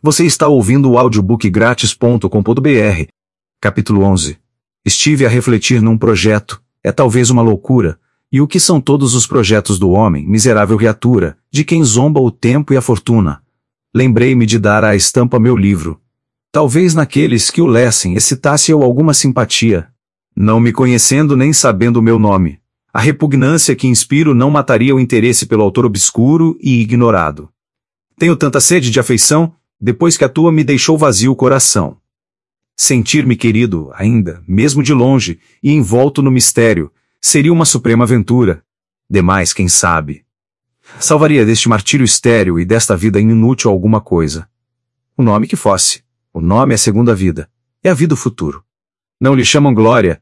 Você está ouvindo o audiobook grátis.com.br. Capítulo 11. Estive a refletir num projeto, é talvez uma loucura, e o que são todos os projetos do homem, miserável criatura, de quem zomba o tempo e a fortuna. Lembrei-me de dar à estampa meu livro. Talvez naqueles que o lessem excitasse eu alguma simpatia. Não me conhecendo nem sabendo o meu nome, a repugnância que inspiro não mataria o interesse pelo autor obscuro e ignorado. Tenho tanta sede de afeição, depois que a tua me deixou vazio o coração. Sentir-me querido, ainda, mesmo de longe, e envolto no mistério, seria uma suprema aventura. Demais, quem sabe? Salvaria deste martírio estéril e desta vida inútil alguma coisa. O nome que fosse. O nome é a segunda vida. É a vida do futuro. Não lhe chamam glória,